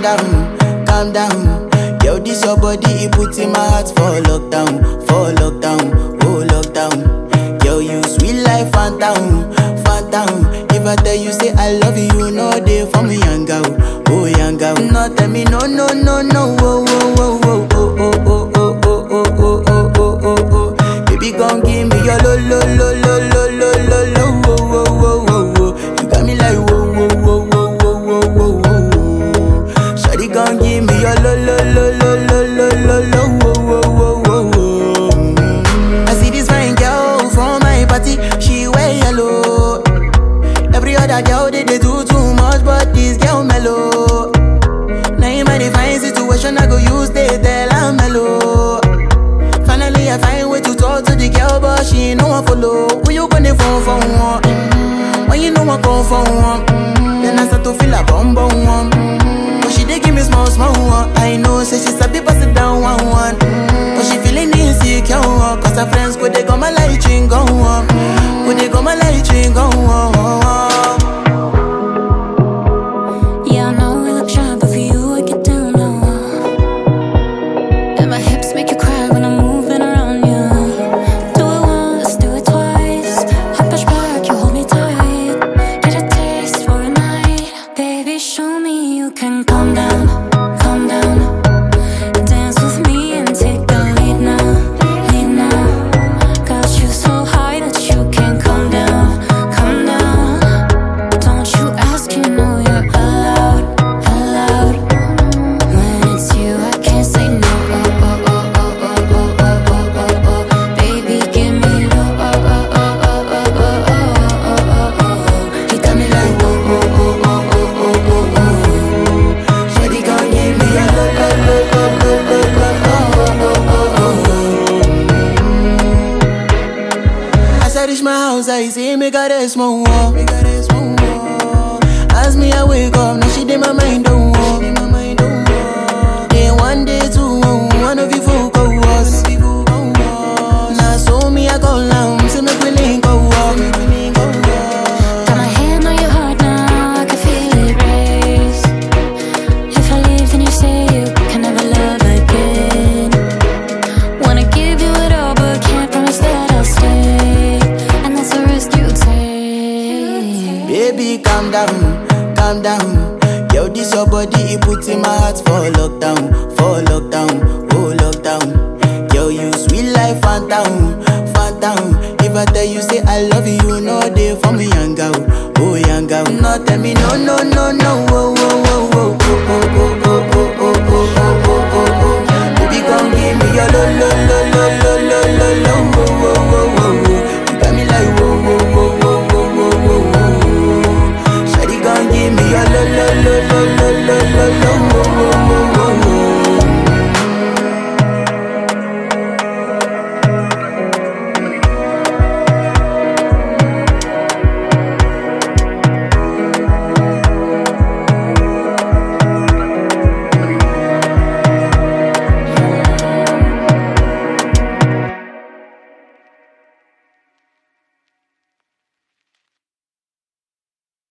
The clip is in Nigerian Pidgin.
calm down. Yo, this your body, it puts in my heart for lockdown, oh lockdown. Yo, you sweet life, phantom, phantom. If I tell you say I love you, you know they for me, young girl, oh young girl. No, tell me no, no, no, no, oh, oh, oh, oh, oh, oh, oh, oh, oh, oh, oh, oh, oh, oh. Baby, gon' give me your lo, lo, lo, lo, lo, lo, lo, lo, oh, oh, oh, oh, oh. You got me like whoa, whoa, whoa, whoa, whoa, whoa, whoa, whoa. Shawty gon' give me your lo, lo, lo, lo, lo, lo, lo, lo, oh, oh, oh, oh. I see this fine girl from my party, she wear yellow. Every other girl they do too much, but this girl mellow. Now in my divine situation, I go use they tell I'm mellow. Finally I find way to talk to the girl, but she ain't no one follow. Who you gonna phone for one? When you know I come for one, then I start to feel a bum bum one. But she dey give me small small one. I know say she sabi pass it down one one. But she feeling insecure one, cause her friends go they go my light ring go on, go they go my light ring go on. Yeah, I know we look shy, but for you I get down low. And my hips make you cry when I'm moving around you. Do it once, do it twice. I push back, you hold me tight. Get a taste for a night. Baby, show me you can calm down, calm down. Dance with me and take the lead now, lead now. Got you so high that you can't calm down, calm down. Don't you ask, you know you're allowed, allowed. When it's you, I can't say no. Oh, oh, oh, oh, oh, oh, oh, oh, oh, oh. Baby, give me low. Oh, oh, oh, oh, oh, oh, oh, oh, oh, oh. You got me like oh, oh, oh, oh, oh, oh, oh, oh. Shawty gon' give me a low, low, low, low, low, low, low, oh, oh, oh, oh. As I reach my house, I see me got a small wall. As me I wake up, now she did my mind don't walk. Day one, day two, one of you folk go was. Now so me I go down, see me willing go walk. Got my hand on your heart now, I can feel it race. If I leave, then you say you can never love again. Wanna give you it all, but can't promise that I'll stay. And that's the risk you take. Baby, calm down, calm down. Yo, this your body, it puts in my heart for lockdown, oh lockdown. Yo, you sweet life, phantom, phantom. If I tell you say I love you, you know they for me, young girl, oh young girl. No, tell me no, no, no, no, oh, oh, oh, oh, oh, oh, oh, oh, oh, oh, oh, oh, oh, oh. Baby, come give me your lo, lo, lo, lo, lo, lo, lo, lo.